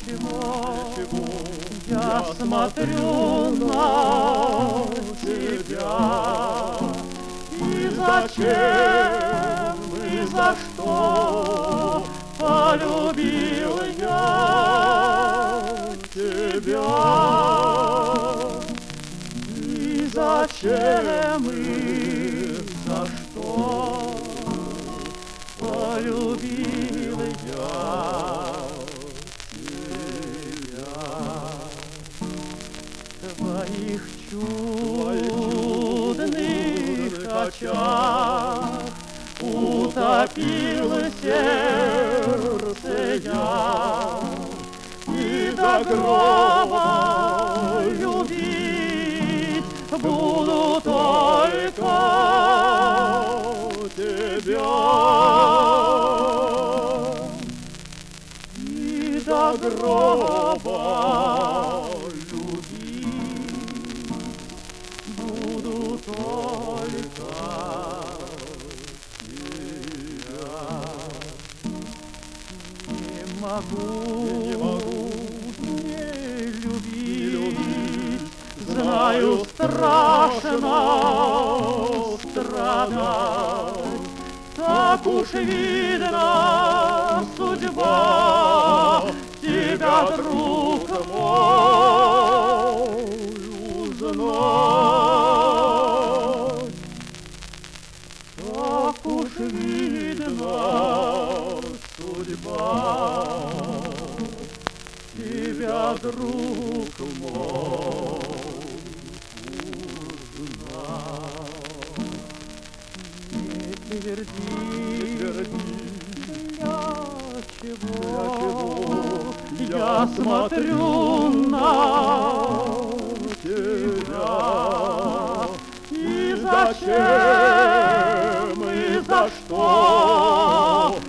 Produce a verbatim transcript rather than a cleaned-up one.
чего я смотрю на тебя? И зачем, и за что полюбил я тебя? И зачем, и за что полюбил я тебя? Твоих чудных очах утопил сердце я, и до гроба любить буду только тебя. И до гроба любить буду только не могу, не могу не любить, знаю, страшно страдать. Так уж видно судьба тебя, друг мой, узнать. Так уж видно судьба тебя, друг мой, узнать. Не тверди, для чего я смотрю на тебя? И зачем, и за что